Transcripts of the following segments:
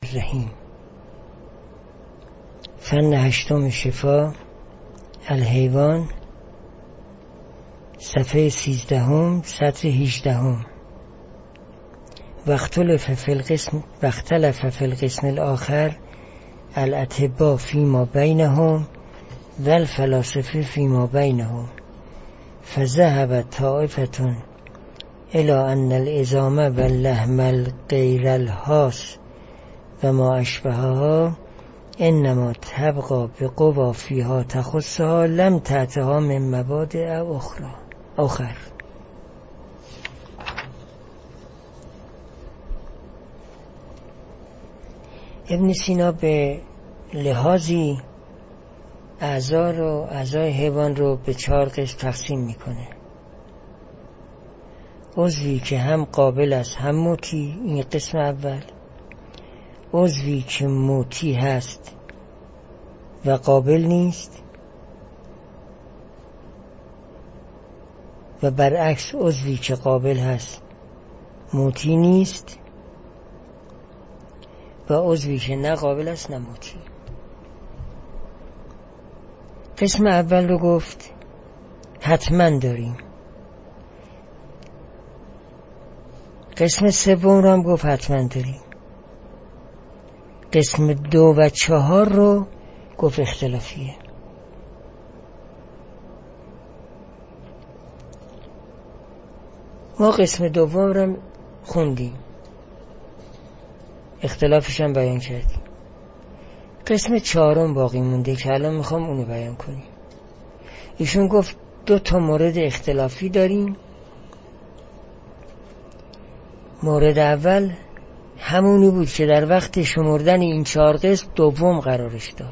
الرحیم. فن هشتم شفا الحیوان، صفحه 13 سطر 18. واختلف فی القسم الاخر الاطباء فیما بینهم و الفلاسفه فیما بینهم، فذهب طائفة الى ان العظام و اللحم الغیر الحاس و ما اشبهها انما تبقى بقوا فیها تخصها لم تأتها من مبادئ آخر. ابن سینا به لحاظی اعضای حیوان رو به 4 قسم تقسیم میکنه. عضوی که هم قابل است هم موتی، این قسم اول. عضوی که موتی هست و قابل نیست، و برعکس عضوی که قابل هست موتی نیست، و عضوی که نه قابل است نه موتی. قسم اول رو گفت حتما داریم. قسم سوم رو هم گفت حتما داریم. قسم 2 و 4 رو گفت اختلافیه. ما قسم دوم رو خوندیم، اختلافش هم بیان کردیم. قسم 4 باقی مونده که الان میخوام اونو بیان کنیم. ایشون گفت 2 مورد اختلافی داریم. مورد اول همونی بود که در وقت شمردن این 4 قسم دوم قرارش داد.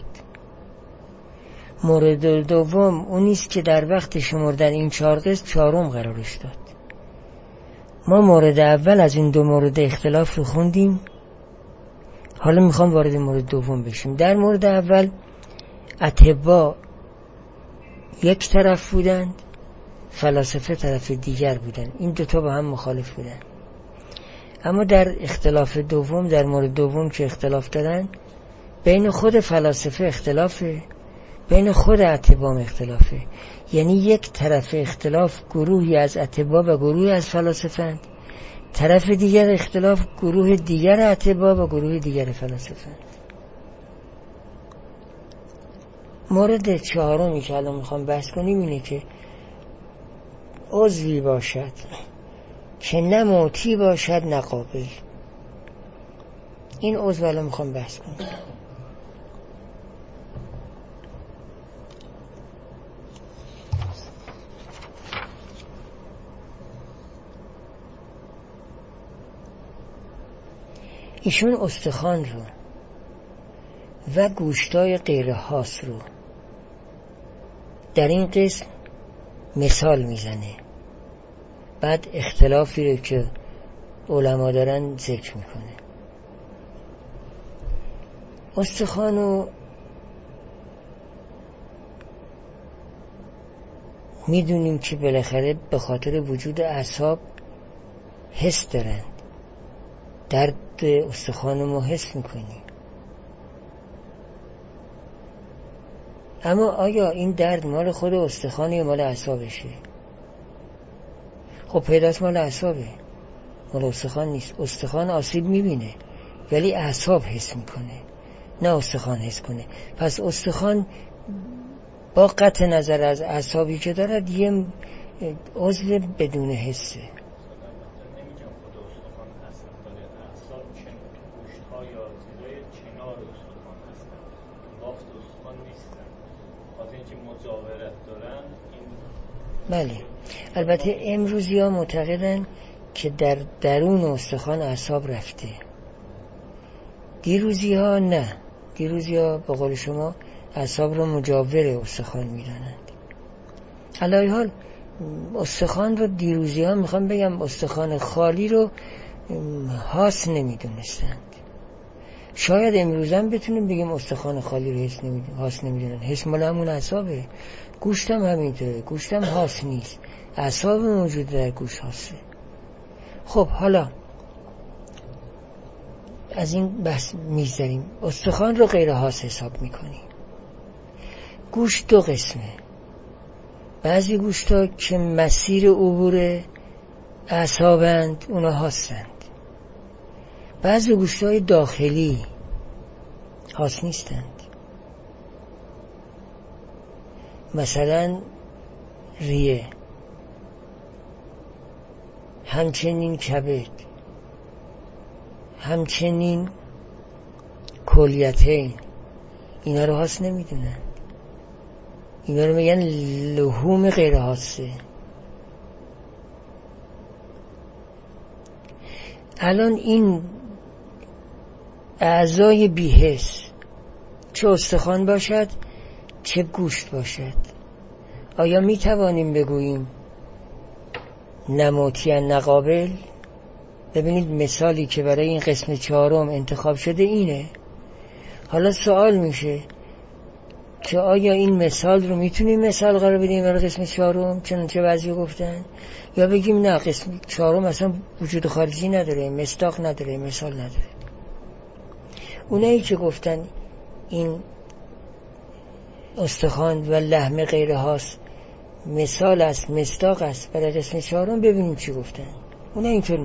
مورد دوم اونیست که در وقت شمردن این 4 قسم 4م قرارش داد. ما مورد اول از این 2 مورد اختلاف رو خوندیم، حالا میخوام وارد مورد دوم بشیم. در مورد اول اطباء یک طرف بودند، فلاسفه طرف دیگر بودند. این 2 با هم مخالف بودند. اما در اختلاف دوم، در مورد دوم که اختلاف دادن، بین خود فلاسفه اختلافه، بین خود اطباء اختلافه. یعنی یک طرف اختلاف گروهی از اطباء و گروهی از فلاسفه، طرف دیگر اختلاف گروه دیگر اطباء و گروه دیگر فلاسفه. مورد 4 که الان میخوام بحث کنیم اینه که عضوی باشد که نه موتی باشد نه قابل. این عضو الان میخوام بحث کنیم. ایشون استخوان رو و گوشتای غیر حاس رو در این قسم مثال میزنه. بعد اختلافی رو که علما دارن ذکر میکنه. استخوان رو میدونیم که بالاخره به خاطر وجود اعصاب حس دارن. درد استخوان ما حس میکنیم. اما آیا این درد مال خود استخوان یا مال اعصابشه؟ خب پیداست مال اعصابه، مال استخوان نیست. استخوان آسیب میبینه ولی اعصاب حس میکنه، نه استخوان حس کنه. پس استخوان با قطع نظر از اعصابی که دارد یه عضو بدون حسه. بله، البته امروزی ها معتقدن که در درون استخوان اعصاب رفته. دیروزی ها نه، دیروزی ها به قول شما اعصاب رو مجاور استخوان میدانند. علی حال استخوان رو دیروزی ها میخوام بگم استخوان خالی رو حاس نمیدونستند. شاید امروزم بتونیم بگیم استخوان خالی رو حاس نمیدونن. حس مال همون اعصابه. گوشتم همینطوره، گوشتم حاس نیست، اعصاب موجود در گوش حاسه. خب حالا از این بحث میذاریم. استخوان رو غیر حاس حساب میکنیم. گوشت دو قسمه. بعضی گوشتا که مسیر عبور اعصابند اونا حاسند. بعضی گوشتای داخلی حاس نیستند. مثلا ریه، همچنین کبد، همچنین کلیتین، اینا رو حاس نمیدونن. اینا رو میگن لحوم غیر حاسه. الان این اعضای بی‌حس، چه استخوان باشد چه گوشت باشد، آیا می توانیم بگوییم نموتی نقابل؟ ببینید مثالی که برای این قسم چهارم انتخاب شده اینه. حالا سوال میشه که آیا این مثال رو میتونیم مثال قرار بدیم برای قسم چهارم چنانچه بعضی گفتن، یا بگیم نه قسم چهارم اصلا وجود خارجی نداره، مصداق نداره، مثال نداره. اونایی که گفتن این استخوان و لحم غیر حاس مثال است، مصداق است برای قسم چهارم، ببینیم چی گفتن. اونا اینطور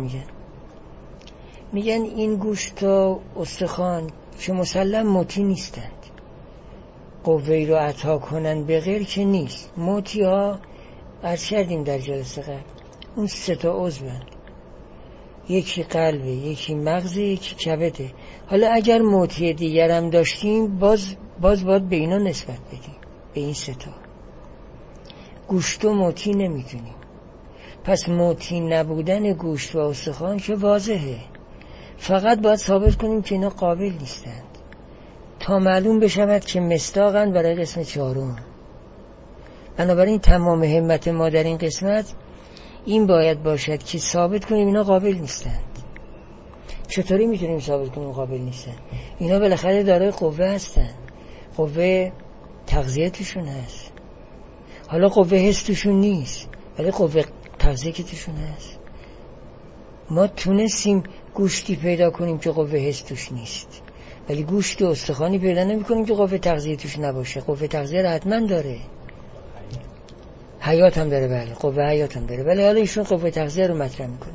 میگن این گوشت و استخوان که مسلم موتی نیستند، قوه‌ای رو عطا کنن به غیر که نیست. موتی ها عرض کردیم در جلسه قبل اون 3 عضوند، یکی قلبه، یکی مغزه، یکی کبده. حالا اگر موتی دیگر هم داشتیم باز باید به اینا نسبت بدیم، به این 3. گوشت و موتی نمیدونیم. پس موتی نبودن گوشت و استخوان که واضحه، فقط باید ثابت کنیم که اینا قابل نیستند تا معلوم بشود که مصداقن برای قسم چهارم. بنابراین تمام همت ما در این قسمت این باید باشد که ثابت کنیم اینا قابل نیستند. چطوری میتونیم ثابت کنیم قابل نیستند؟ اینا بالاخره دارای قوه هستند، قوه تغذیه توشون هست. حالا قوه حس توشون نیست ولی قوه تغذیه که توشون هست. ما تونستیم گوشتی پیدا کنیم که قوه حس توش نیست، ولی گوشت و استخوانی پیدا نمی کنیم که قوه تغذیه توش نباشه. قوه تغذیه را حتما داره، حیات هم داره، بله قوه حیات هم داره، ولی حالا ایشون قوه تغذیه رو مطرح میکنه.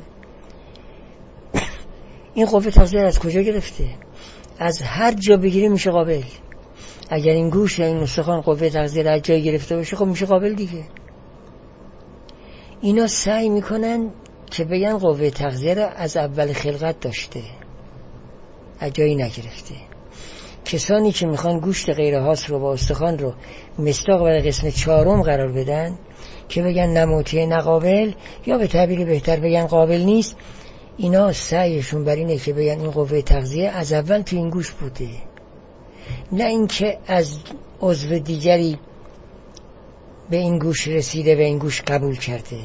این قوه تغذیه از کجا گرفته؟ از هر جا بگیره میشه قابل. اگر این گوشت یا این استخوان قوه تغذیه را از جای گرفته باشه خب میشه قابل دیگه. اینا سعی میکنن که بگن قوه تغذیه را از اول خلقت داشته، از جایی نگرفته. کسانی که میخوان گوشت غیر حاس رو با استخوان رو مصداق برای قسم چهارم قرار بدن که بگن نموتی نقابل، یا به تعبیر بهتر بگن قابل نیست، اینا سعیشون بر اینه که بگن این قوه تغذیه از اول تو این گوشت بوده، نه اینکه از عضو دیگری به این گوشت رسیده و این گوشت قبول کرده.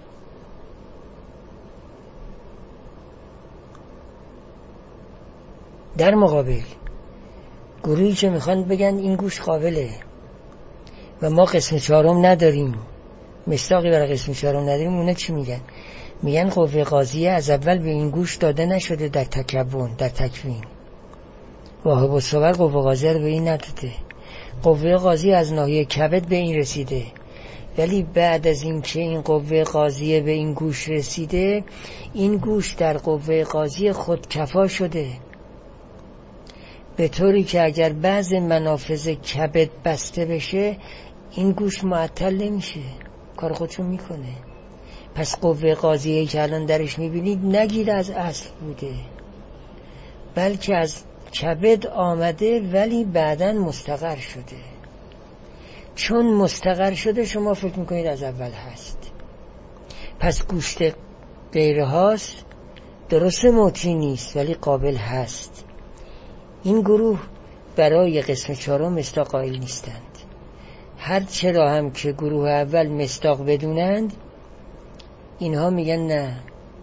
در مقابل گروهی که میخوان بگن این گوشت قابله و ما قسم چهارم نداریم، مصداقی برای قسم چهارم نداریم، اونا چی میگن؟ میگن قوه قاضیه از اول به این گوشت داده نشده در تکون، در تکوین. واهب الصور قوه قاضیه رو به این نداده. قوه قاضیه از ناحیه کبد به این رسیده، ولی بعد از این که این قوه قاضیه به این گوشت رسیده، این گوشت در قوه قاضیه خودکفا شده، به طوری که اگر بعض منافذ کبد بسته بشه این گوشت معطل نمیشه، کار خودشون میکنه. پس قوه قاضیه که الان درش میبینید نگیر از اصل بوده، بلکه از کبد آمده ولی بعداً مستقر شده. چون مستقر شده شما فکر میکنید از اول هست. پس گوشت غیر هاست، درست موتی نیست ولی قابل هست. این گروه برای قسم چهارم مصداق قائل نیستند. هر چرا هم که گروه اول مصداق بدونند، اینها میگن نه،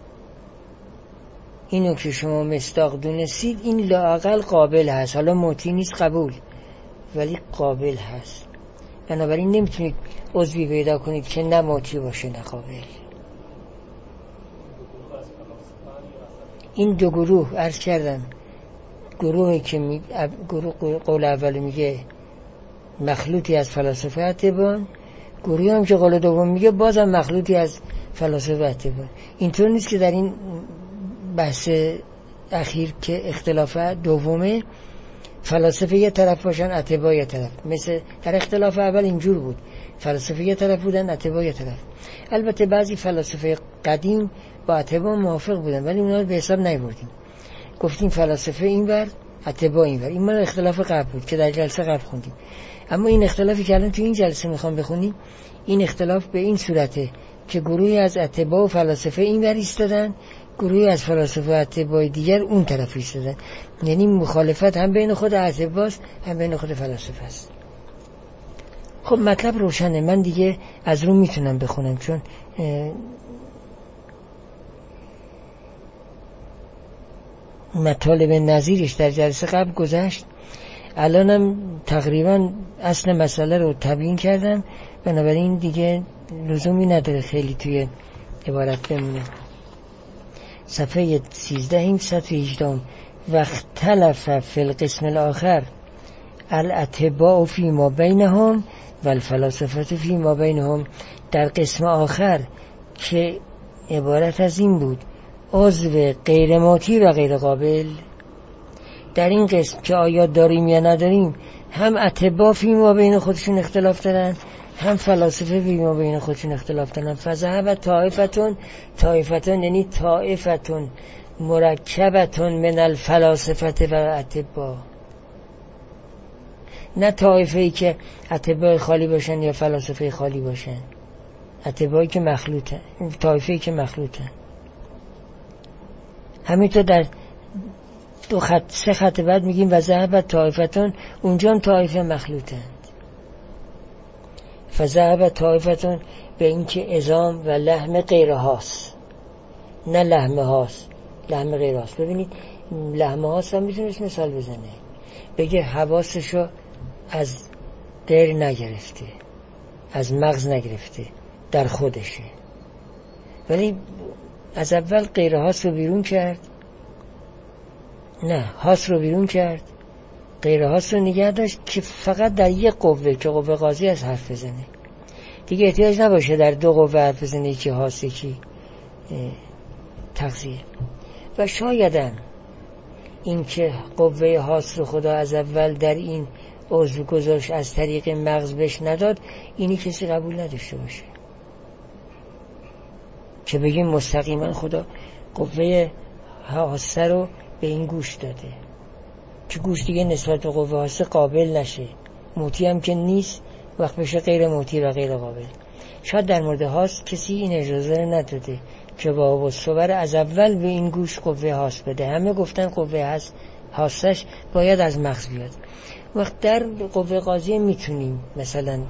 اینو که شما مصداق دونستید این لااقل قابل هست، حالا موتی نیست قبول ولی قابل هست. بنابراین نمیتونید عضوی پیدا کنید که نه موتی باشه نه قابل. این دو گروه عرض کردم گروهی که قول اول میگه مخلوطی از فلاسفه اتباع، گروهی هم که قول دوم میگه بازم مخلوطی از فلاسفه اتباع. اینطور نیست که در این بحث اخیر که اختلاف دومه فلاسفه یه طرف باشن اتباع یه طرف، مثل در اختلاف اول اینجور بود، فلاسفه یه طرف بودن اتباع یه طرف. البته بعضی فلاسفه قدیم با اتباع موافق بودن ولی اونا رو به حساب نیاوردیم، گفتیم فلاسفه اینور اتباع اینور. این مال اختلاف قبل بود که در جلسه قبل خوندیم. اما این اختلافی که الان تو این جلسه میخوام بخونیم، این اختلاف به این صورته که گروهی از اتباع و فلاسفه اینور ایستادن، گروهی از فلاسفه و اتباع دیگر اون طرف ایستادن. یعنی مخالفت هم بین خود اتباعست هم بین خود فلاسفه است. خب مطلب روشنه، من دیگه از رو میتونم بخونم چون مطالب نظیرش در جلسه قبل گذشت. الانم تقریبا اصل مسئله رو تبیین کردم، بنابراین دیگه لزومی نداره خیلی توی عبارت بمونه. صفحه 13 این سطر 18 واختلف فی القسم الاخر الاتباع فی ما بینهم و الفلاسفه فی ما بینهم. در قسم آخر که عبارت از این بود عضو غیر ماتی و غیر قابل، در این قسم که آیا داریم یا نداریم هم اتباع فی ما بین خودشون اختلاف دارن هم فلاسفه فی ما بین خودشون اختلاف دارن. فذهب طائفتون یعنی طائفتون مرکبتون من الفلاسفه و اتباع، نه طائفه‌ای که اتباع خالی باشن یا فلاسفه خالی باشن، اتباعی که مخلوطن، طائفه‌ای که مخلوطن. همینطور در سه خط بعد میگیم و ذهب طائفتون، اونجا هم طائفه مخلوطند. فذهب طائفتون به این که عظام و لحم غیر هاست، نه لحم هاست، لحم غیر هاست. ببینید لحم هاست هم میتونست مثال بزنه، بگه حواسشو از غیر نگرفته، از مغز نگرفته، در خودشه. ولی از اول غیر هاست رو بیرون کرد، نه هاست رو بیرون کرد، غیر هاست رو نگه داشت که فقط در یک قوه که قوه قاضی از حرف بزنه. دیگه احتیاج نباشه در دو قوه حرف بزنه، یکی هاست یکی تغذیه. و شایدم این که قوه هاست رو خدا از اول در این عضو گذاشت از طریق مغز بهش نداد، اینی کسی قبول نداشته باشه که بگیم مستقیما خدا قوه هاست رو به این گوش داده که گوش دیگه نسبت به قوه هاست قابل نشه، موتی هم که نیست، وقت بشه غیر موتی و غیر قابل. شاید در مورد هاست کسی این اجازه رو نداده که با وصفور از اول به این گوش قوه هاست بده. همه گفتن قوه هاستش باید از مغز بیاد. وقت در قوه قاضی میتونیم مثلا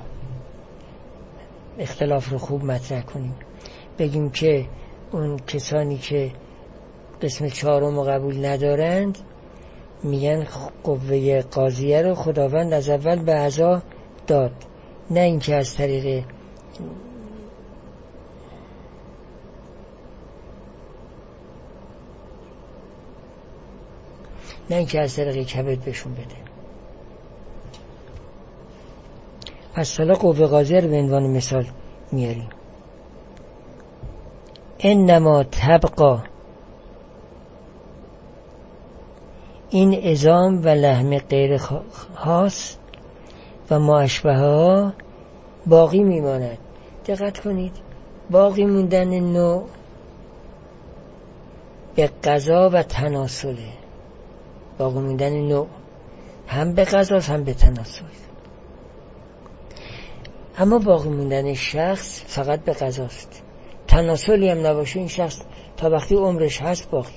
اختلاف رو خوب مطرح کنیم، بگیم که اون کسانی که قسم چهارم رو قبول ندارند میگن قوه قاضیه رو خداوند از اول به اعضا داد، نه اینکه از طریق کبد بهشون بده. پس حالا قوه قاضیه رو به عنوان مثال میاریم. انما تبقا، این عظام و لحم غیر خاص و ما اشبه ها باقی میماند. دقت کنید، باقی موندن نوع به قضا و تناسله. باقی موندن نوع هم به قضا هم به تناسل. اما باقی موندن شخص فقط به قضاست. تناسلی هم نباشه این شخص تا وقتی عمرش هست باقی.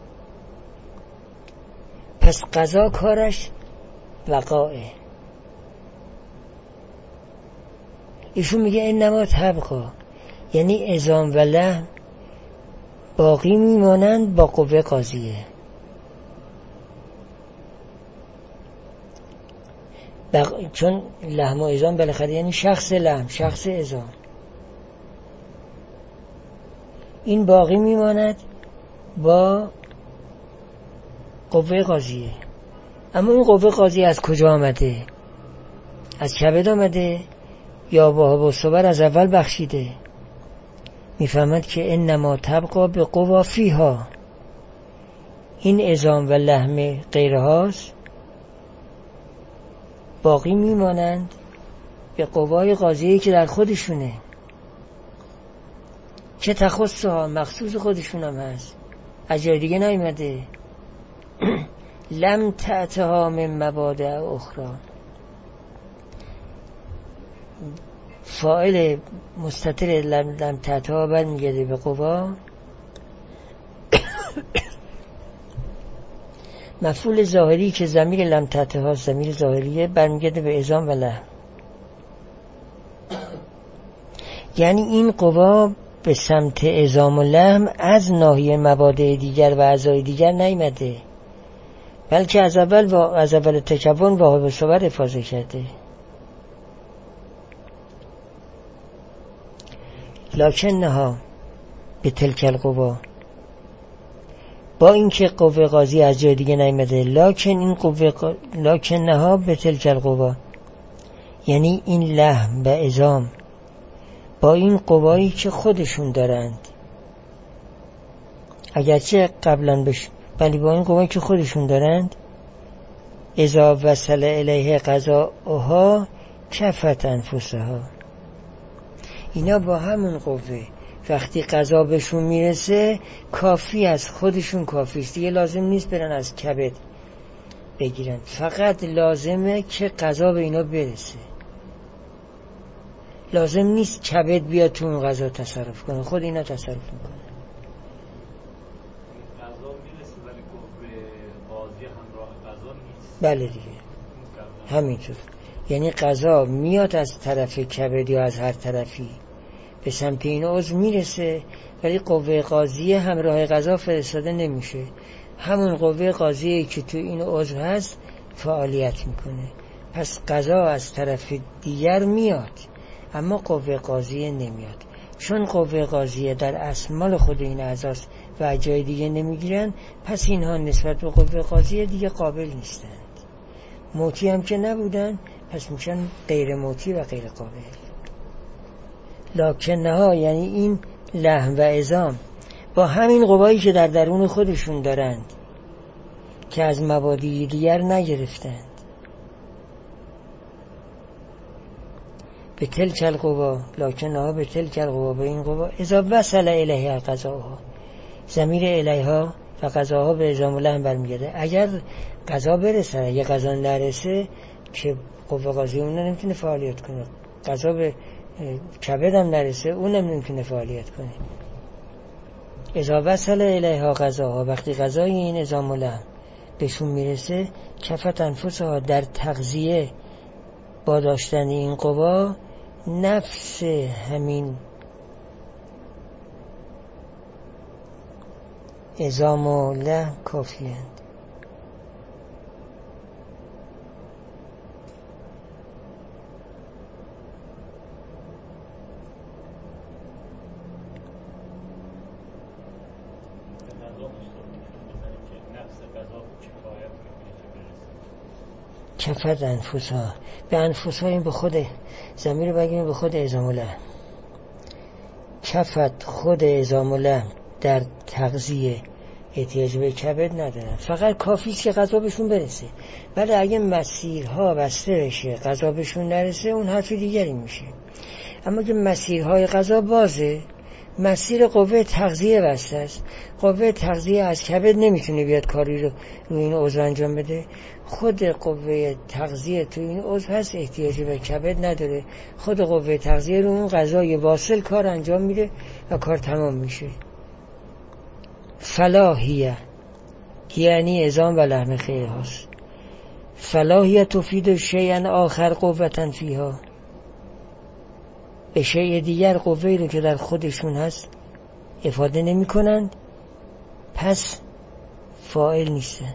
پس قضا کارش بقائه. ایشون میگه انما تبقا، یعنی عظام و لحم باقی میمانند با قوه قاضیه. چون لحم و عظام بالاخره یعنی شخص لحم، شخص عظام، این باقی میماند با قوه قاضیه. اما این قوه قاضی از کجا آمده؟ از کبد آمده یا وهاب الصبر از اول بخشیده؟ میفهمد که انما تبقا به قوا فیها، این عظام و لحم غیرهاست باقی میمانند به قوای قاضیه که در خودشونه، که تخصها مخصوص خودشون هم هست، از جای دیگه نیامده. لم تأتها من مبادع اخرى، فاعل مستتر لم تأتها برمیگرده به قوا، مفعول ظاهری که ضمیر لم تأتها ضمیر ظاهریه برمیگرده به عظام و لحم. یعنی این قوا به سمت عظام و لحم از ناحیه مبادع دیگر و اعضای دیگر نیامده، بلکه از اول تکون وهاب الصبر افاضه کرده. لکنها به تلک القوا، با اینکه قوه قاضی از جای دیگه نیامده، لکنها به تلک القوا، یعنی این لحم و عظام با این قوایی که خودشون دارند، اگرچه قبلا ولی با این قوایی که خودشون دارند، اذا وصل الیه قضاؤها کفت انفسها، اینا با همون قوه وقتی قضا بهشون میرسه کافی از خودشون، کافیست دیگه، لازم نیست برن از کبد بگیرن، فقط لازمه که قضا به اینا برسه، لازم نیست کبد بیاد تو اون قضا تصرف کنه، خود اینا تصرف میکنه. قضا میرسه ولی قوه قاضی همراه قضا نیست. بله دیگه همینطور، یعنی قضا میاد از طرف کبد یا از هر طرفی به سمت این عضو میرسه، ولی قوه قاضی همراه قضا فرستاده نمیشه، همون قوه قاضی که تو این عضو هست فعالیت میکنه، پس قضا از طرف دیگر میاد اما قوه قاضیه نمیاد، چون قوه قاضیه در اصل خود این اعضاست و جای دیگه نمیگیرن، پس اینها نسبت به قوه قاضیه دیگه قابل نیستند، موتی هم که نبودن، پس میشن غیر موتی و غیر قابل. لکنها یعنی این لحم و عظام با همین قوایی که در درون خودشون دارند که از مبادی دیگر نگرفتند، به تلک القوا، لکنها به تلک القوا، به این قوا، اذا وصل الیه قضاها، ضمیر الیها و قضاها به عظام و لحم برمیگرده. اگر قضا برسه، اگر قضا نرسه که قوه قاضی اون نمیتونه فعالیت کنه، قضا به کبد هم نرسه اونم نمیتونه فعالیت کنه. اذا وصل الیها قضاها، وقتی قضای این عظام و لحم بهشون میرسه، کفت انفسها، در تغذیه با داشتن این قوا نفس همین عظام و لحم کافیند. کفت انفسها، به انفسها این به خود ضمیر بگیم به خود عظام و لحم، کفت خود عظام و لحم در تغذیه احتیاج به کبد ندارن، فقط کافیست که غذا بهشون برسه، ولی اگه مسیرها بسته بشه غذا بهشون نرسه اون حرف دیگری میشه. اما که مسیرهای غذا بازه، مسیر قوه تغذیه بسته است، قوه تغذیه از کبد نمیتونه بیاد کاری رو این عضو انجام بده، خود قوه تغذیه تو این عضو هست، احتیاجی به کبد نداره، خود قوه تغذیه رو اون غذای واصل کار انجام میده و کار تمام میشه. فلاحیه یعنی عظام و لحم خیر هاست، فلاحیه تفید شیئا آخر قوتن فیها، به شیء دیگر قوهی رو که در خودشون هست افاده نمی کنند، پس فاعل نیستند.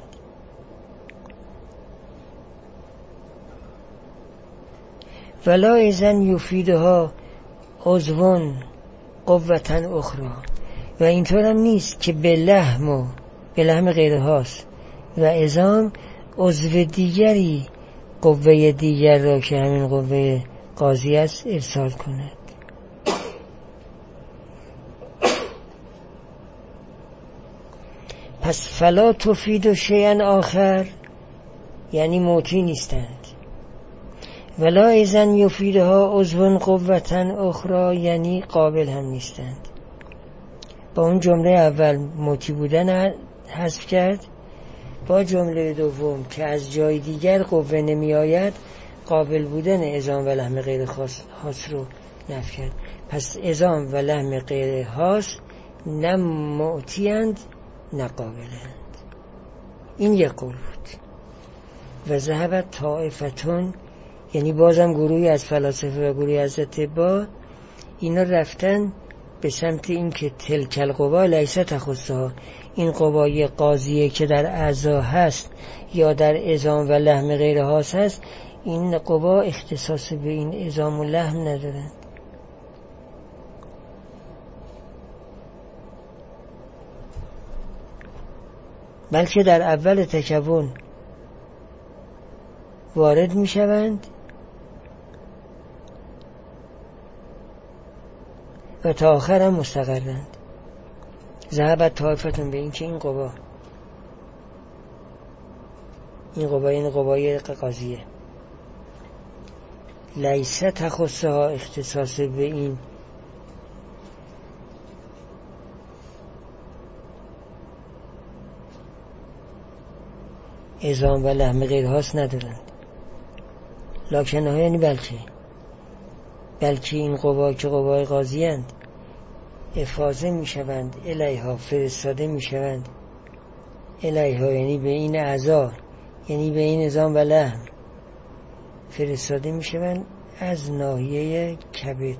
ولا ایزن یفیدها عضوان قوتن اخرى، و اینطور هم نیست که به لحم غیره هاست و عظام عضو دیگری قوه دیگر را که همین قوه قاضی است ارسال کند. پس فلا تفید شیئا آخر یعنی موتی نیستند، ولا ایزن یفیدها عضو قوتا اخرى یعنی قابل هم نیستند. با اون جمله اول موتی بودن حذف کرد، با جمله دوم که از جای دیگر قوه نمی آید قابل بودن عظام و لحم غیر خاص رو نفی کرد. پس عظام و لحم غیر خاص نه معتیند نه قابلند. این یک قول بود. و ذهبت طائفتون یعنی بازم گروهی از فلاسفه و گروهی از اطباء اینا رفتن به سمت این که تلک القوا لیس تخصها، این قوای قاضیه که در اعضا هست یا در عظام و لحم غیر خاص هست، این قوا اختصاص به این عظام و لحم ندارن. بلکه در اول تکون وارد می شوند و تا آخر هم مستقرند. ذهبت طائفتون به این که این قوا این قوای قاضیه لیس تخصها اختصاص به این عظام و لحم غیر خاص ندارند. لکن ها یعنی بلکه این قوا که قوای قاضی اند افاضه می شوند الیها، فرستاده می شوند الیها یعنی به این اعضا، یعنی به این عظام و لحم فرستاده می شوند از ناحیه کبد.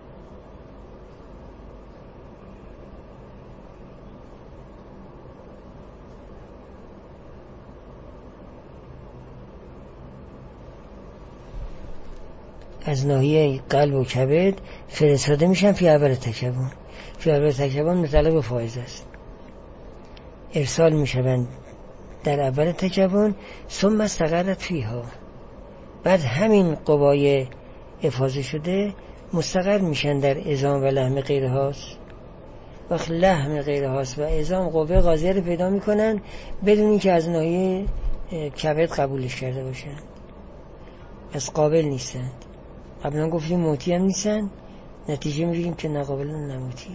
از ناحیه قلب و کبد فرستاده میشن فی اول تکون. فی اول تکون مطلب فائز است. ارسال میشوند در اول تکون، ثم استقرت فیها، بعد همین قوای افاضه شده مستقر میشن در عظام و لحم غیر خاص. وقت لحم غیر خاص و عظام قوه قاضیه رو پیدا میکنن بدون اینکه از ناحیه کبد قبولش کرده باشن، پس قابل نیستند. قبلا گفتیم موتی هم نیستن، نتیجه میگیریم که ناقابل نموتی.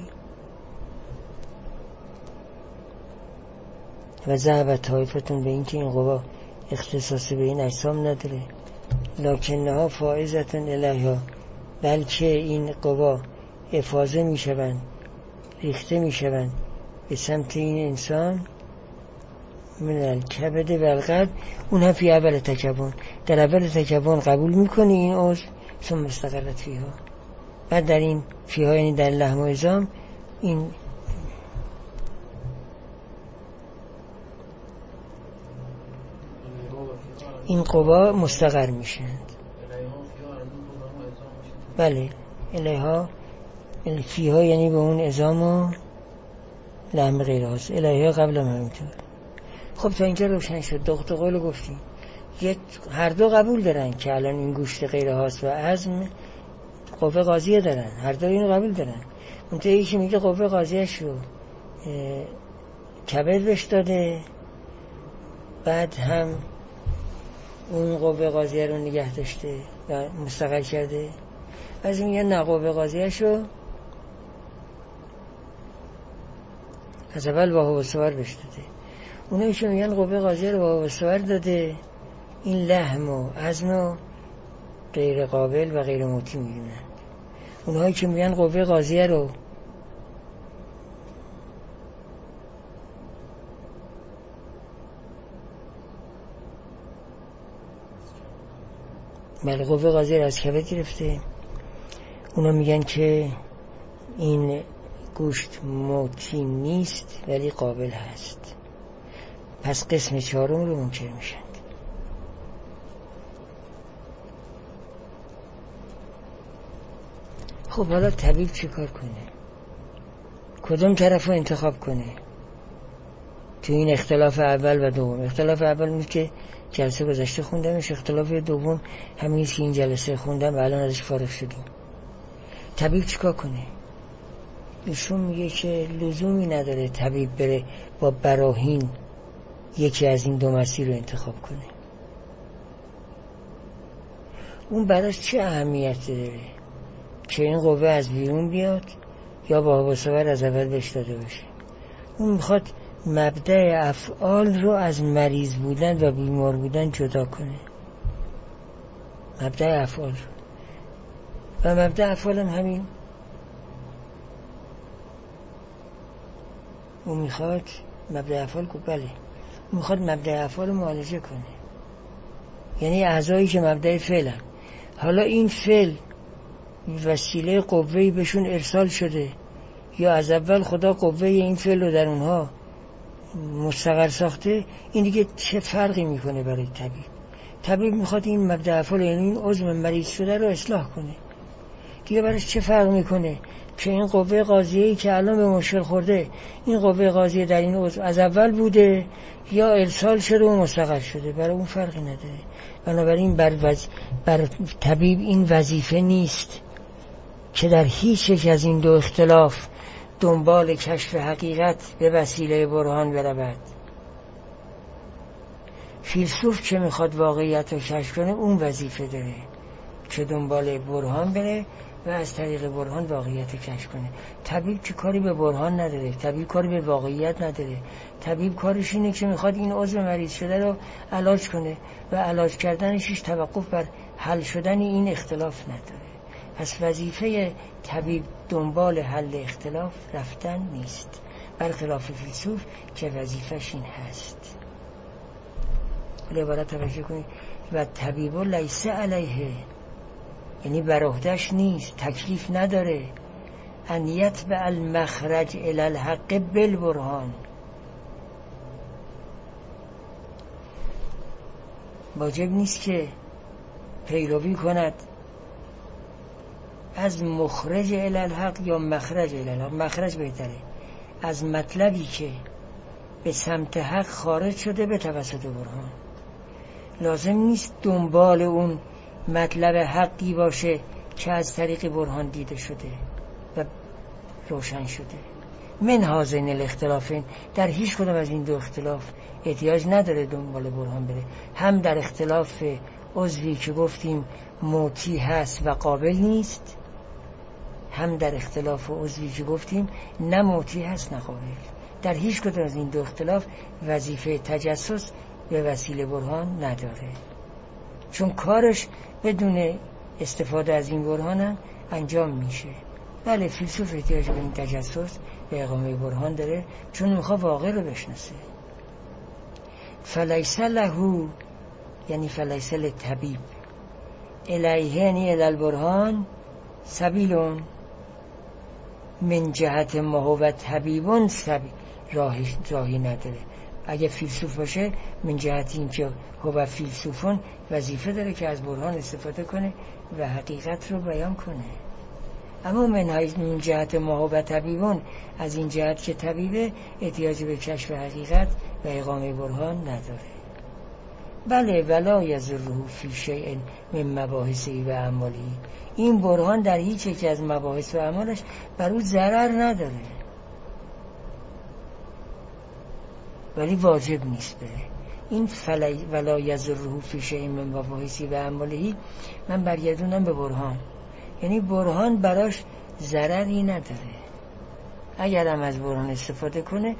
و ذهب طائفتون به این که این قوا اختصاص به این اجسام نداره، لکنها فائزتون الیها، بلکه این قوا افاضه میشوند، ریخته میشوند به سمت این انسان من الکبد و القلب. اون هم فی اول تکون، در اول تکون قبول میکنی این عضو، ثم مستقرت فیها، بعد در این فیها یعنی در لحم و عظام این قوا مستقر میشند. بله الیها فیها یعنی به اون عظام و لحم غیر خاص، الیها قبل هم همینطور. خب تا اینجا روشن شد. دو قول گفتیم، هر دو قبول دارن که الان این گوشت غیر خاص و عظم قوه قاضیه دارن، هر دو اینو قبول دارن. منتها یکی میگه قوه قاضیه‌ش رو کبد بهش داده، بعد هم اون قوه قاضیه رو نگه داشته و مستقر کرده. بعضی میگن نه، قوه قاضیه‌ش رو از اول واهو و سوار بهش داده. اونایی که میگن قوه قاضیه رو واهو و سوار داده، این لحم و عظم و غیر قابل و غیر موتی میدونن. اونهایی که میگن قوه قاضیه رو بله قوه قاضیه رو از کبد گرفته، اونا میگن که این گوشت موتی نیست ولی قابل هست. پس قسم چهارم رو منکر میشن. خب حالا طبیب چی کار کنه؟ کدوم طرف رو انتخاب کنه تو این اختلاف اول و دوم؟ اختلاف اول میگه که جلسه گذشته خوندمش. اختلاف دوم همین که این جلسه خوندم و الان ازش فارغ شدیم. طبیب چیکار کنه؟ ایشون میگه که لزومی نداره طبیب بره با براهین یکی از این دو مسیر رو انتخاب کنه. اون براش چه اهمیتی داره که این قوه از بیرون بیاد یا با حواس‌آور از اول بهش داده باشه؟ اون میخواد مبدأ افعال رو از مریض بودن و بیمار بودن جدا کنه. مبدأ افعال رو. و مبدأ افعال هم همین. اون میخواد مبدأ افعال گفت بله، اون میخواد مبدأ افعال رو معالجه کنه. یعنی اعضایی که مبدأ فعلن، حالا این فعل وسیله قوه‌ای بهشون ارسال شده یا از اول خدا قوه این فعل رو در اونها مستقر ساخته، این دیگه چه فرقی میکنه برای طبیب؟ طبیب میخواد این مبدأ افعال، یعنی این عضو مریض شده رو اصلاح کنه. دیگه برایش چه فرق میکنه که این قوه قاضیه‌ای که الان به مشکل خورده، این قوه قاضیه در این عضو از اول بوده یا ارسال شده و مستقر شده؟ برای اون فرقی نداره. بنابراین بر طبیب این وظیفه نیست که در هیچ یک از این دو اختلاف دنبال کشف حقیقت به وسیله برهان برود. فیلسوف که میخواد واقعیت رو کشف کنه اون وظیفه داره که دنبال برهان بره و از طریق برهان واقعیت رو کشف کنه. طبیب که کاری به برهان نداره، طبیب کاری به واقعیت نداره. طبیب کارش اینه که میخواد این عضو مریض شده رو علاج کنه و علاج کردنش هیچ توقف بر حل شدن این اختلاف نداره. پس وظیفه طبیب دنبال حل اختلاف رفتن نیست، برخلاف فیلسوف که وظیفش این هست. ولی عبارت توجه کنید و طبیب لیس علیه، یعنی بر عهده‌اش نیست، تکلیف نداره ان یتبع المخرج الی الحق بالبرهان. واجب نیست که پیروی کند از مخرج الی الحق یا مخرج الی الحق. مخرج بهتره، از مطلبی که به سمت حق خارج شده به توسط برهان. لازم نیست دنبال اون مطلب حقی باشه که از طریق برهان دیده شده و روشن شده. من هذین الاختلافین، در هیچ کدام از این دو اختلاف احتیاج نداره دنبال برهان بره. هم در اختلاف عضوی که گفتیم موتی هست و قابل نیست، هم در اختلاف عضوی که گفتیم نه موتی هست نه قابل. در هیچ کدام از این دو اختلاف وظیفه تجسس به وسیله برهان نداره، چون کارش بدون استفاده از این برهان هم انجام میشه. بله فیلسوف احتیاج به این تجسس به اقامه برهان داره، چون میخواد واقع رو بشناسه. فلیس له، یعنی فلیس للطبیب الیه، یعنی الی البرهان سبیلون من جهت ما هو طبیبون راهی نداره. اگه فیلسوف باشه من جهت این که هو فیلسوفون وظیفه داره که از برهان استفاده کنه و حقیقت رو بیان کنه. اما من جهت ما هو طبیبون، از این جهت که طبیبه احتیاج به کشف حقیقت و اقامه برهان نداره. بله ولا یضره فی شیء من مباحثی و اعمالی، این برهان در هیچ یک از مباحث و اعمالش بر او ضرر نداره، ولی واجب نیست بره. این ولا یضره فی شیء من مباحثی و اعمالی من برگردونم به برهان، یعنی برهان براش ضرری نداره. اگر هم از برهان استفاده کنه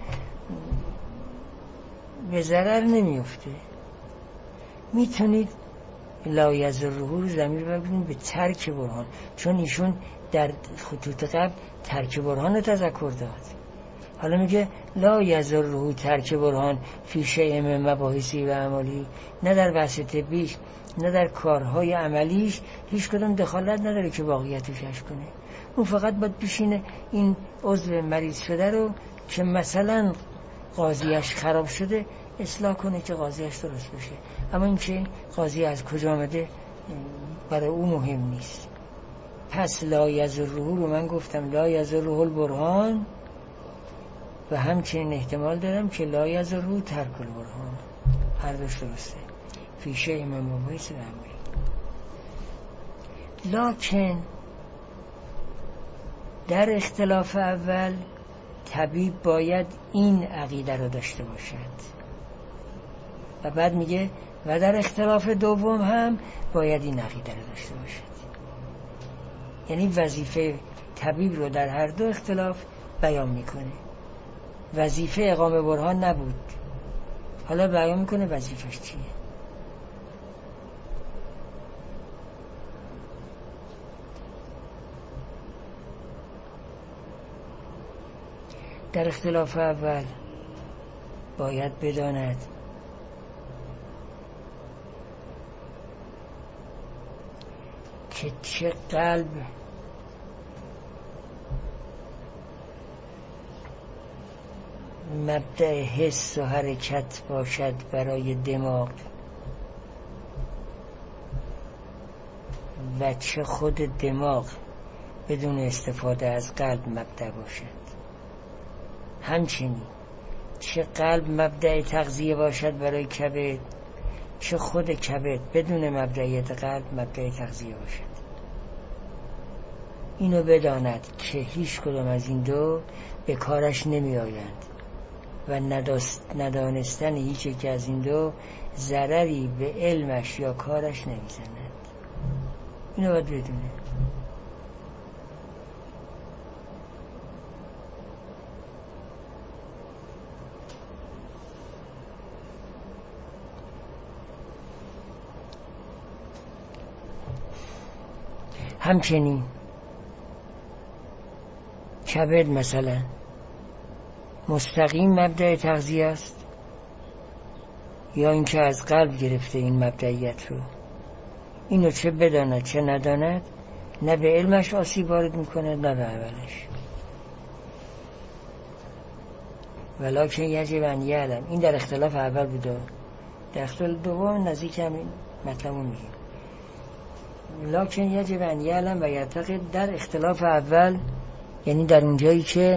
به ضرر نمیفته. میتونید لا یضره رو ضمیر ببینید به ترک برهان، چون ایشون در خطوط قبل ترک برهان رو تذکر داد. حالا میگه لا یضره ترک برهان فی شیء من مباحثی و اعمالی، نه در بحث طبیش نه در کارهای عملیش هیچ کدوم دخالت نداره که واقعیت رو کشف کنه. اون فقط باید بشینه این عضو مریض شده رو که مثلا قاضیش خراب شده اصلاح کنه که قاضیش درست بشه. اما این که قاضی از کجا آمده برای او مهم نیست. پس لا یضره رو من گفتم لا یضره البرهان و همچنین احتمال دارم که لا یضره ترک البرهان، هر دوش درسته. فی شیء من مباحث و امری. لکن در اختلاف اول طبیب باید این عقیده رو داشته باشد و بعد میگه و در اختلاف دوم هم باید این عقیده رو داشته باشد. یعنی وظیفه طبیب رو در هر دو اختلاف بیان میکنه. وظیفه اقامه برهان نبود، حالا بیان میکنه وظیفش چیه. در اختلاف اول باید بداند که چه قلب مبدأ حس و حرکت باشد برای دماغ و چه خود دماغ بدون استفاده از قلب مبدأ باشد. همچنین چه قلب مبدأ تغذیه باشد برای کبد، چه خود کبد بدون مبدأیت قلب مبدأ تغذیه باشد. اینو بداند که هیچ کدام از این دو به کارش نمی آیند و ندانستن هیچ یک از این دو ضرری به علمش یا کارش نمی زند. اینو باید بدونه. همچنین کبد مثلا مستقیم مبدأ تغذیه است یا اینکه از قلب گرفته این مبدئیت رو. اینو چه بداند چه نداند نه به علمش آسیب وارد میکنه نه به عملش. ولکن یجب ان یعلم، این در اختلاف اول بوده، در اختلاف دوم نزدیک همین مطلب رو میگیم. لکن یجب ان یعلم و یعتقد در اختلاف اول، یعنی در اونجایی که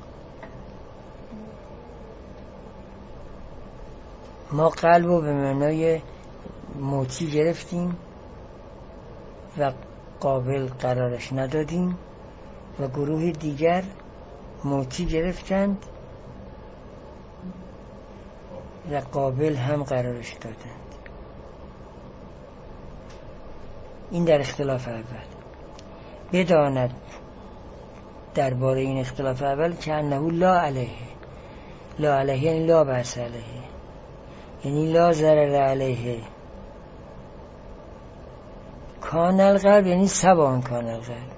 ما قلب رو به معنای موتی گرفتیم و قابل قرارش ندادیم و گروه دیگر موتی گرفتند و قابل هم قرارش دادند. این در اختلاف اول. بداند درباره این اختلاف اول که انه لا علیه، لا علیه یعنی لا بأس علیه، یعنی لا ضرر علیه. کان القلب یعنی سبان کان القلب،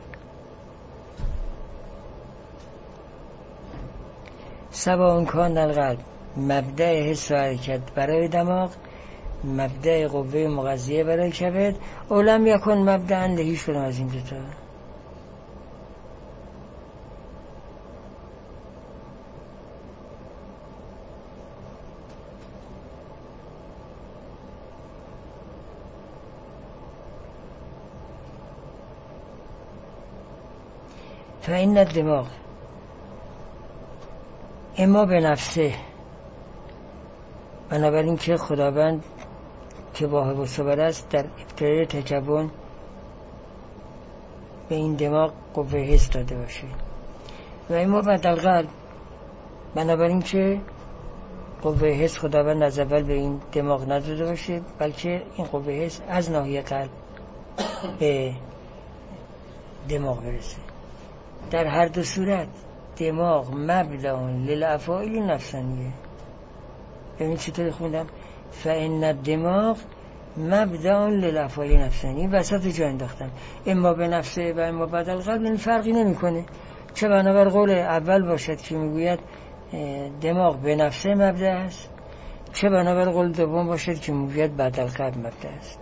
سبان کان القلب مبدأ حس و حرکت برای دماغ، مبدأ قوه مغذیه برای کبد، اولم یکن مبدأ اند هیچ کدام از این دوتا. فإن الدماغ اما به نفسه، بنابراین که خداوند که واهب الصبر است در ابتدای تکون به این دماغ قوه حس داده باشه، و اما بعد القلب، بنابراین که قوه حس خداوند از اول به این دماغ نداده باشه، بلکه این قوه حس از ناحیه قلب به دماغ برسه. در هر دو صورت دماغ مبدأ للافعال نفسانیه. ببین چطور خوندم، فإن الدماغ مبدأ للافعال نفسانی، وسط جا انداختم اما به نفسه و اما بعد القلب، این فرقی نمی کنه. چه بنابر قول اول باشد که میگوید دماغ به نفسه مبدأ است، چه بنابر قول دوم باشد که میگوید بعد القلب مبدأ است.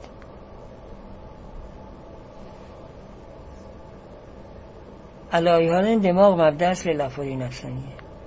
علایهان دماغ مبدأ است للافعال نفسانیه.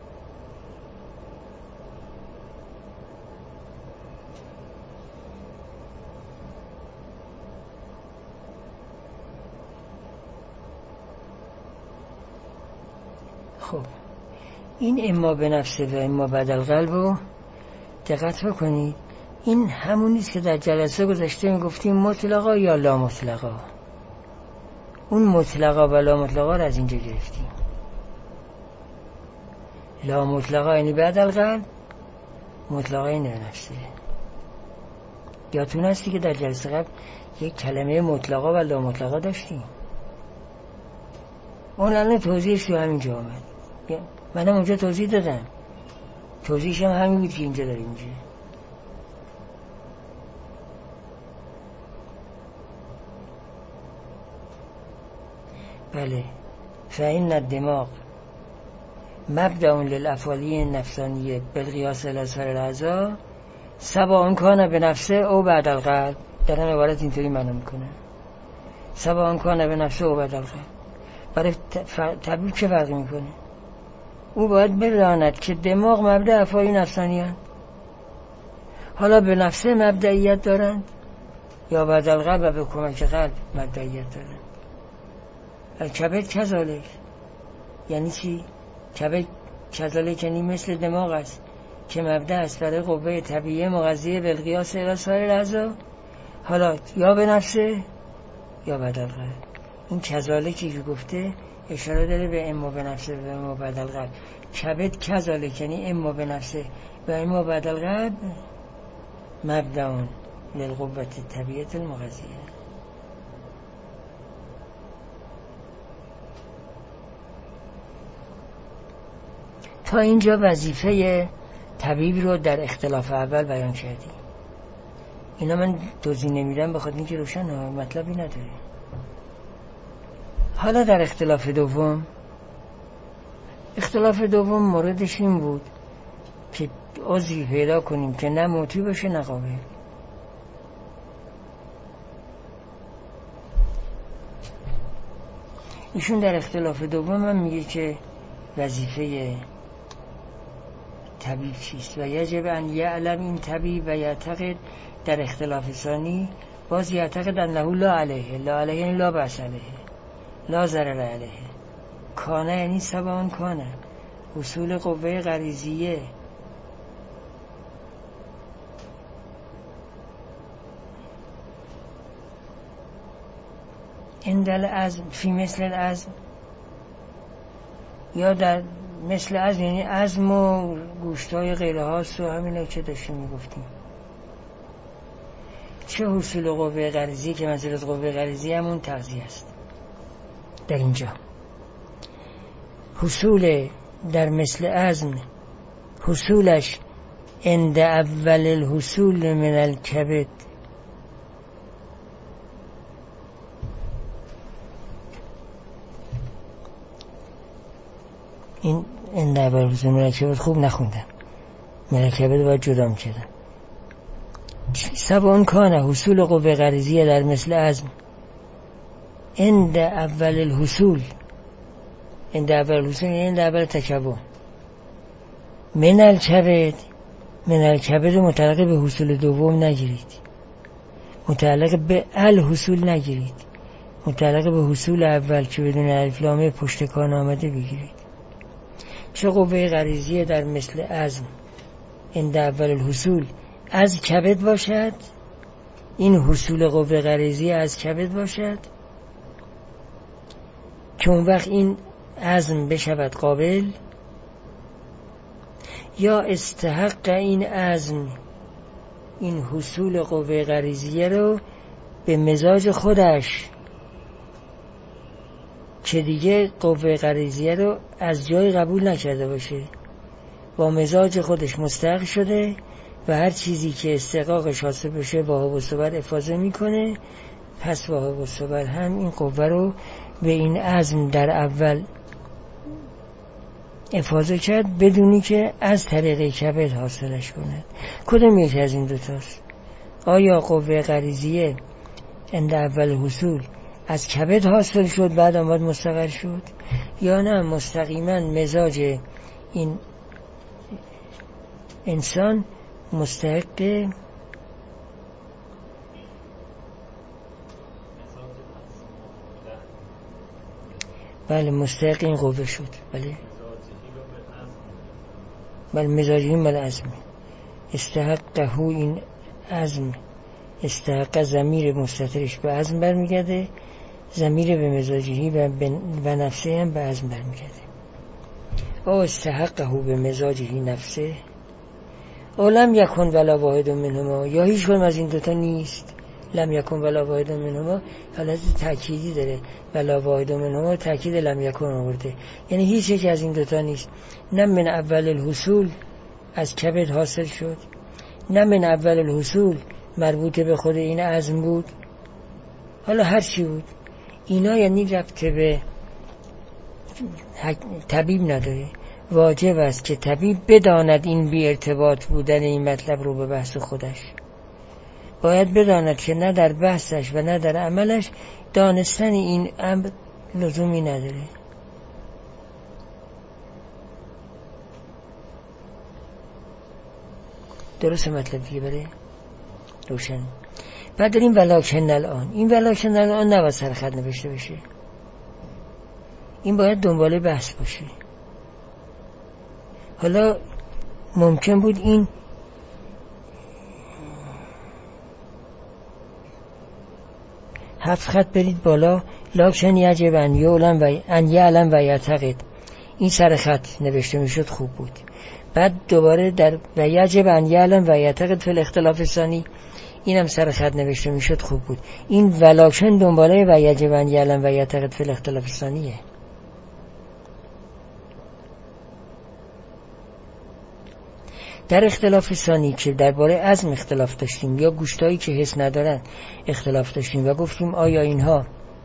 خب این اما به نفسه و اما بعد القلب رو دقت بکنید. این همون نیست که در جلسه گذشته میگفتیم مطلقا یا لا مطلقا. اون مطلقا و لا مطلقا رو از اینجا گرفتیم. لا مطلقا یعنی بعد القلب، مطلقا یعنی نفسه. یادتون هستی که در جلسه قبل یک کلمه مطلقا و لا مطلقا داشتیم. اون الان توضیحش تو همین جا آمد. منم اونجا توضیح دادم. توضیحش هم همین بود که اینجا داریم اینجا. بله. فإن الدماغ مبدأ للأفعال النفسانیه بالقیاس الی سایر الاعضاء سواء کان بنفسه او بعد القلب. در این عبارت اینطوری معنی میکنه. سواء کان بنفسه او بعد القلب. برای طبیب چه فرقی میکنه؟ او باید بداند که دماغ مبدأ افعال نفسانی هست. حالا به نفسه مبدئیت دارند یا بعد القلب و به کمک قلب مبدئیت دارند. الکبد کذالک یعنی چی؟ کبد کذالک یعنی مثل دماغ است که مبدأ است برای قوه طبیعیه مغذیه بالقیاس الی سایر الاعضاء، حالا یا به نفسه یا بعد القلب. این کذالکی که گفته اشاره داره به اما به نفسه و اما بعد القلب. کبد کذالک یعنی اما به نفسه و اما بعد القلب مبدأ للقوه طبیعیه المغذیه. تا اینجا وظیفه طبیب رو در اختلاف اول بیان کردیم. اینا من توضیح نمیدم بخاطر اینکه روشن مطلبی نداره. حالا در اختلاف دوم، اختلاف دوم موردش این بود که عضوی پیدا کنیم که نه موتی باشه نه قابل. ایشون در اختلاف دوم هم میگه که وظیفه طبیب چیست و یجب ان یعلم این طبیب و یعتقد در اختلاف ثانی باز یعتقد انه لا علیه. لا علیه یعنی لا بأس علیه، لا ضرر علیه. کانه یعنی سواء کانه، اصول قوه غریزیه. اندل عزم فی مثل العزم یا در مثل عزم یعنی عزم و گوشتای غیره هاست و همین که داشتیم میگفتیم. چه حصول قوه غریزی که منظورت قوه غریزی همون تغذیه است. در اینجا حصول در مثل عزم حصولش عند اول الحصول من الکبد. این عند اول الحصول من الکبد خوب نخوندم، من الکبد باید جدا میکردم. سواء کان حصول قوه غریزیه در مثل عزم عند اول الحصول، عند اول الحصول یعنی عند اول تکون. من الکبد، من الکبد متعلق به حصول دوم نگیرید، متعلق به الحصول نگیرید، متعلق به حصول اول که بدون الف لام پشت کان آمده بگیرید. چه قوه غریزیه در مثل عزم عند اول الحصول از کبد باشد، این حصول قوه غریزی از کبد باشد که اون وقت این عزم بشود قابل، یا استحق این عزم این حصول قوه غریزیه رو به مزاج خودش که دیگه قوه غریزیه رو از جای قبول نکرده باشه، با مزاج خودش مستحق شده و هر چیزی که استحقاقش حاصل بشه واهب الصبر افاضه میکنه. پس واهب الصبر هم این قوه رو به این عزم در اول افاضه کرد بدونی که از طریق کبد حاصلش کند. کدوم یکی از این دوتاست؟ آیا قوه غریزیه عند اول حصول از کبد حاصل شد بعد آمد مستقر شد، یا نه مستقیما مزاج این انسان مستحق بله مستحق این قوه شد. بله مزاجی مال عزمی استحقه این عزم استحق ضمیر مستترش به عزم برمیگرده، ضمیر به مزاجی و نفسه هم به عزم برمیگرده. او استحقه به مزاجی نفسه او لم یکن ولا واحد منهما، یا هیچ کدوم از این دوتا نیست. لم یکن ولا واحد منهما حالت تأکیدی داره، ولا واحد منهما تأکید لم یکن آورده، یعنی هیچ یک از این دوتا نیست. نه من اول الحصول از کبد حاصل شد، نه من اول الحصول مربوط به خود این عزم بود. حالا هر چی بود اینا یعنی ربط به طبیب نداره. واجب است که طبیب بداند این بی ارتباط بودن این مطلب رو به بحث خودش. باید بداند که نه در بحثش و نه در عملش دانستن این امر لزومی نداره. درست مطلب دیگه بره روشن. بعد داریم ولکن الان. این ولکن الان نباید سرخط نوشته بشه، این باید دنباله بحث باشه. حالا ممکن بود این هفت خط برید بالا، لکن یجب ان یعلم و یعتقد، این سر خط نوشته میشد خوب بود. بعد دوباره در و یجب ان یعلم و یعتقد فی الاختلاف ثانی، اینم سر خط نوشته میشد خوب بود. این ولکن دنباله و یجب ان یعلم و یعتقد فی الاختلاف ثانیه. در اختلاف ثانی که درباره عزم اختلاف داشتیم یا گوشتایی که حس ندارن اختلاف داشتیم و گفتیم آیا اینها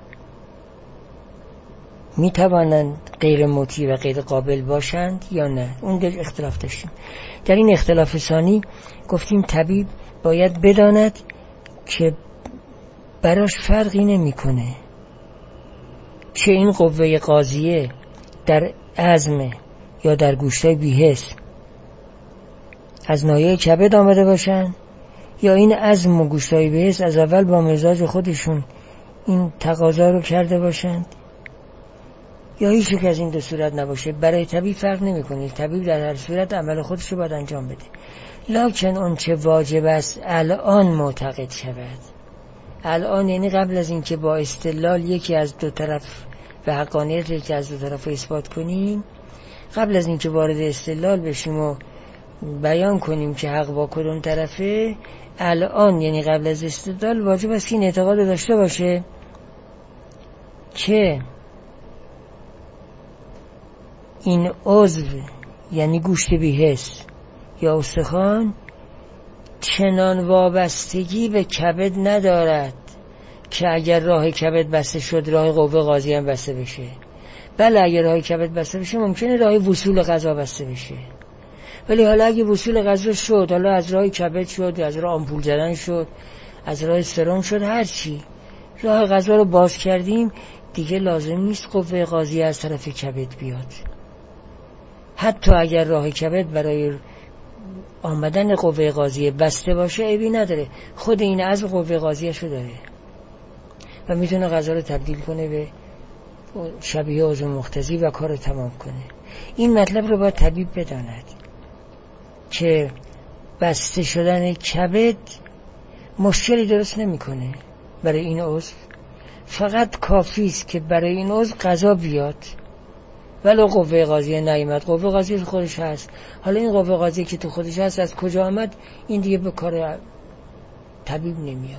میتوانند غیر مطیع و غیر قابل باشند یا نه، اون در اختلاف داشتیم. در این اختلاف ثانی گفتیم طبیب باید بداند که براش فرقی نمیکنه چه این قوه قاضیه در عزم یا در گوشتای بی‌حس از ناحیه کبد آمده باشن یا این عزم و گوشتای بی‌حس از اول با مزاج خودشون این تقاضا رو کرده باشند، یا هیچ یک از این دو صورت نباشه. برای طبیب فرق نمیکنه، طبیب در هر صورت عمل خودش رو باید انجام بده. لکن اون چه واجب است الان معتقد شود. الان یعنی قبل از اینکه با استدلال یکی از دو طرف و حقانیت یکی از دو طرف اثبات کنیم، قبل از اینکه وارد استدلال بشیم و بیان کنیم که حق با کدوم طرفه، الان یعنی قبل از استدلال واجب است که این اعتقاد داشته باشه که این عضو یعنی گوشت بی‌حس یا استخوان چنان وابستگی به کبد ندارد که اگر راه کبد بسته شد راه قوه قاضی هم بسته بشه. بله اگر راه کبد بسته بشه ممکنه راه وصول غذا بسته بشه، ولی حالا اگه وصول غذا شد، حالا از راه کبد شد، از راه آمپول زدن شد، از راه سرم شد، هر چی راه غذا رو باز کردیم دیگه لازم نیست قوه قاضی از طرف کبد بیاد. حتی اگر راه کبد برای آمدن قوه قاضیه بسته باشه عیبی نداره، خود این عزم قوه قاضیه‌شو داره و میتونه غذا رو تبدیل کنه به شبیه عضو مقتضی و کار رو تمام کنه. این مطلب رو باید طبیب بداند که بسته شدن کبد مشکلی درست نمیکنه برای این عضو، فقط کافی است که برای این عضو غذا بیاد ولو قوه قاضیه نیامد. قوه قاضیه تو خودش هست، حالا این قوه قاضیه که تو خودش هست از کجا آمد، این دیگه به کار طبیب نمیاد.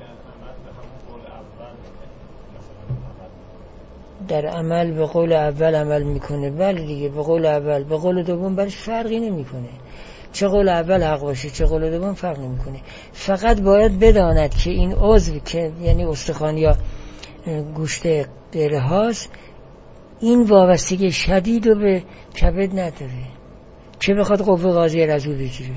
در عمل به قول اول عمل میکنه، بله دیگه به قول اول، به قول دوم برش فرقی نمیکنه، چه قول اول حق باشه چه قول دوم فرق نمیکنه. فقط باید بداند که این عضو که یعنی استخوان یا گوشت غیر هاست این وابستگی شدید رو به کبد نداره که بخواد قوه قاضیه را از او بگیره،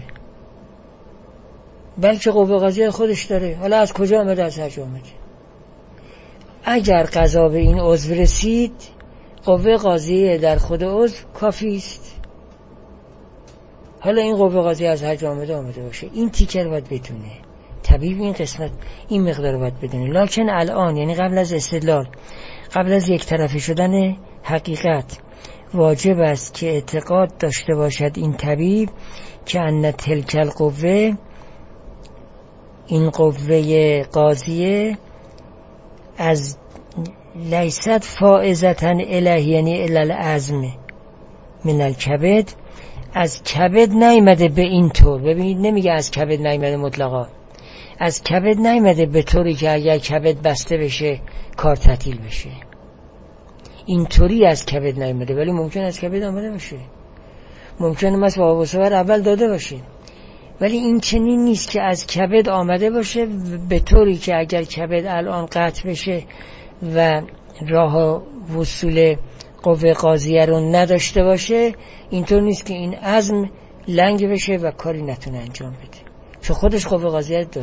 بلکه قوه قاضیه خودش داره. حالا از کجا آمده؟ از هر جا آمده. اگر قضا به این عضو رسید قوه قاضیه در خود عضو کافی است. حالا این قوه قاضیه از هر جا آمده باشه، این تیکر باید بدونه طبیب، این قسمت این مقدار باید بدونه. لکن الان یعنی قبل از استدلال، قبل از یک طرفه شدن حقیقت، واجب است که اعتقاد داشته باشد این طبیب که ان تلک القوه این قوه قاضیه از لیست فائزتن اله، یعنی الالعزم من الکبد، از کبد نیامده به این طور. ببینید نمیگه از کبد نیامده مطلقا، از کبد نیامده به طوری که اگر کبد بسته بشه کار تعطیل بشه، اینطوری از کبد نیامده، ولی ممکن از کبد آمده باشه، ممکنه مثل آب و سوار اول داده باشه، ولی این چنین نیست که از کبد آمده باشه به طوری که اگر کبد الان قطع بشه و راه وصول قوه قاضیه رو نداشته باشه، اینطور نیست که این عزم لنگ بشه و کاری نتونه انجام بده، چون خودش قوه قاضیه داره.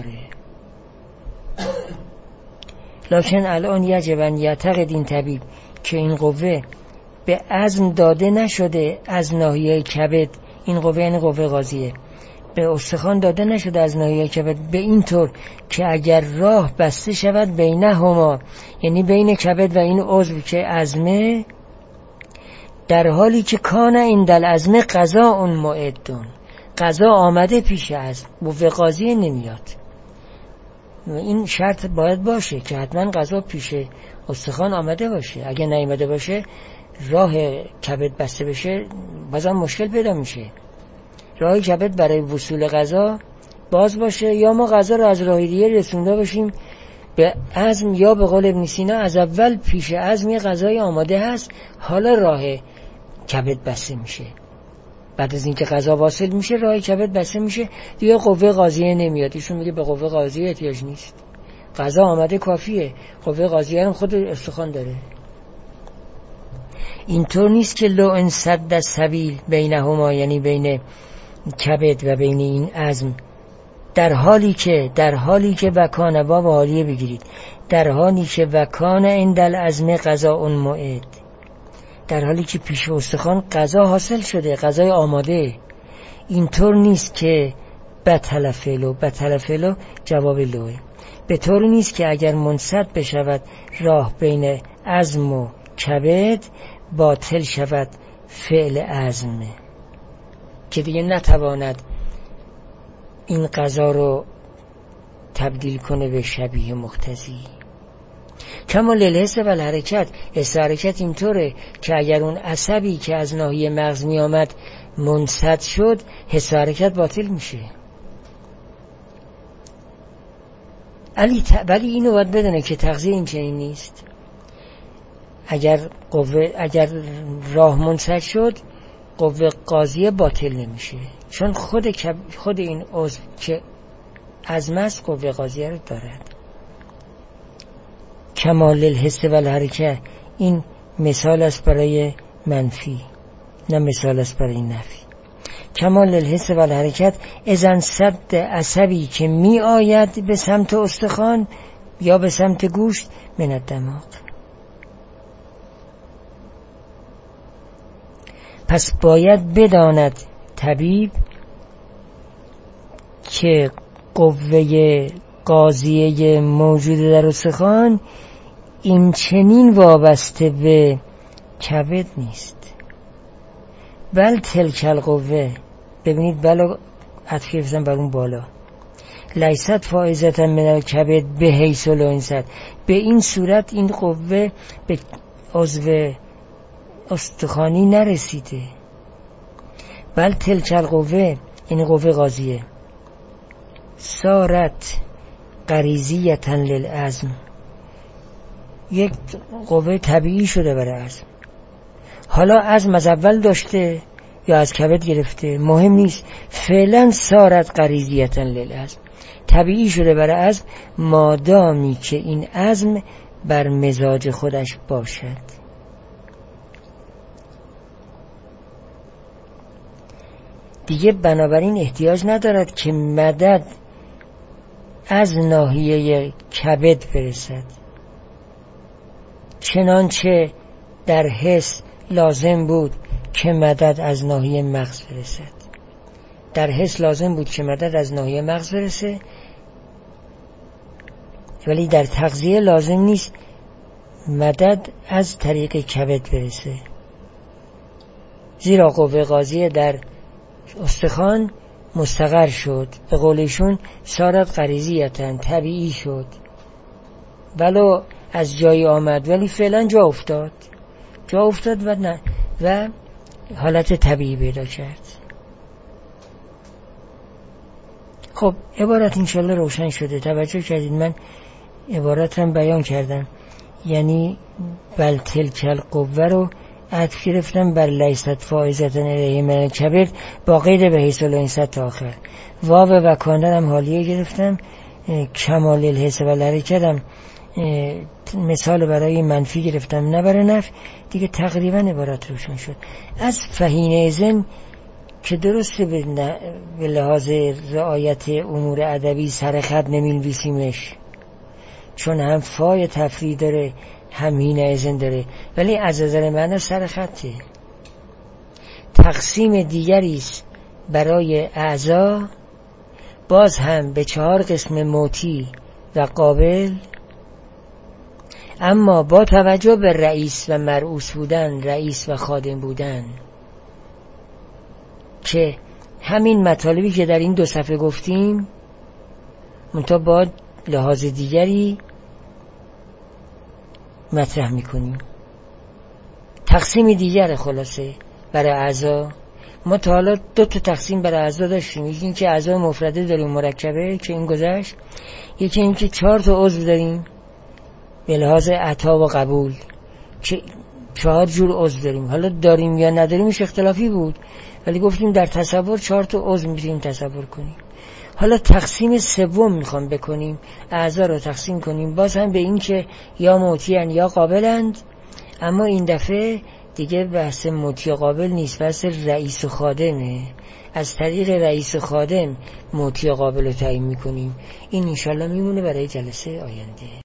لکن الان یجب ان یعتقد این طبیب که این قوه به عزم داده نشده از ناحیه کبد، این قوه یعنی قوه قاضیه به استخوان داده نشده از ناحیه کبد به این طور که اگر راه بسته شود بینهما، یعنی بین کبد و این عضو که عزمه، در حالی که کان این دل عزمه قضا اون معدون، قضا آمده پیش عزم، قوه قاضیه نمیاد. این شرط باید باشه که حتما قضا پیش استخوان آمده باشه، اگه نیامده باشه راه کبد بسته بشه بازم مشکل پیدا میشه. راه کبد برای وصول غذا باز باشه، یا ما غذا رو از راه دیگه رسونده باشیم به عزم، یا به قول ابن سینا از اول پیش عزم یه غذای آماده هست، حالا راه کبد بسته میشه. بعد از اینکه غذا واصل میشه راه کبد بسته میشه، دیگه قوه قاضیه نمیاد. ایشون میگه به قوه قاضیه احتیاج نیست، غذا آمده کافیه، قوه قاضیه هم خود استخوان داره. اینطور نیست که لو انصد السبیل بینهما، یعنی بین کبد و بین این عزم، در حالی که وکانه باب حالیه بگیرید، در حالی که وکانه عند العزم قضاء موعد، در حالی که پیش استخوان قضا حاصل شده، قضای آماده. اینطور نیست که بطل فعلو جواب لوه، به طور نیست که اگر منصد بشود راه بین عزم و کبد باطل شود فعل عزمه، که دیگه نتواند این قضا رو تبدیل کنه به شبیه مقتضی. کما للحس و الحرکت، حس حرکت اینطوره که اگر اون عصبی که از ناحیه مغز می آمد منصد شد، حس حرکت باطل میشه. ولی اینو باید بدونه که تغذیه این چنین نیست. اگر راه منصد شد قوه قاضیه باطل نمیشه، چون خود این عضو که عزم است قوه قاضیه رو دارد. کمال الحس و الحرکه، این مثال است برای منفی، نه مثال است برای نفی. کمال الحس و الحرکت اذن صد عصبی که می آید به سمت استخوان یا به سمت گوشت من الدماغ. پس باید بداند طبیب که قوه قاضیه موجود در استخوان این چنین وابسته به کبد نیست. بل تلک القوه، ببینید بلا عطفی بزن بر اون بالا، لیست فائزتا من الکبد به حیث الانصد، به این صورت این قوه به عضو استخوانی نرسیده. بل تلک القوه، این قوه قاضیه، صارت غریزیتا للعزم، یک قوه طبیعی شده برای عزم. حالا عزم از اول داشته یا از کبد گرفته مهم نیست، فعلا صارت غریزیتا للعزم، طبیعی شده برای عزم، مادامی که این عزم بر مزاج خودش باشد. دیگه بنابراین احتیاج ندارد که مدد از ناحیه کبد برسد، چنانچه در حس لازم بود که مدد از ناحیه مغز برسد. در حس لازم بود که مدد از ناحیه مغز برسه، ولی در تغذیه لازم نیست مدد از طریق کبد برسه، زیرا قوه قاضیه در استخوان مستقر شد، به قولشون سارت غریزیتن، طبیعی شد، ولو از جایی آمد ولی فعلا جا افتاد و حالت طبیعی پیدا کرد. خب عبارت انشالله روشن شده. توجه کردید من عبارتم بیان کردم، یعنی بل تلک القوه رو عطف گرفتم بر لیست فائزتن الیه من الکبیر با قید به حیث الانست تا آخر. واو و کانه هم حالیه گرفتم، کمال الحس و الحرکت مثال برای منفی گرفتم نه برای نفی. دیگه تقریبا عبارت روشن شد. از فهینه زن که درسته به لحاظ رعایت امور ادبی سر خط نمی‌نویسیمش، چون هم فای تفریح داره هم هینه زن داره، ولی از نظر من سر خطه. تقسیم دیگریست برای اعضا، باز هم به 4 قسم موتی و قابل، اما با توجه به رئیس و مرئوس بودن، رئیس و خادم بودن، که همین مطالبی که در این 2 صفحه گفتیم منتها با لحاظ دیگری مطرح میکنیم. تقسیم دیگر خلاصه برای اعضا. ما تا حالا 2 تقسیم برای اعضا داشتیم، یکی این که اعضا مفرده داریم مرکبه که این گذشت، یکی این که 4 عضو داریم به لحاظ عطا و قبول که 4 جور عضو داریم. حالا داریم یا نداریمش اختلافی بود، ولی گفتیم در تصور 4 عضو میتونیم تصور کنیم. حالا تقسیم سوم میخوام بکنیم، اعضا رو تقسیم کنیم باز هم به این که یا موتیان یا قابلند، اما این دفعه دیگه بحث موتی قابل نیست، بحث رئیس و خادمه. از طریق رئیس و خادم موتی قابل رو تعیین میکنیم. این انشالله میمونه برای جلسه آینده.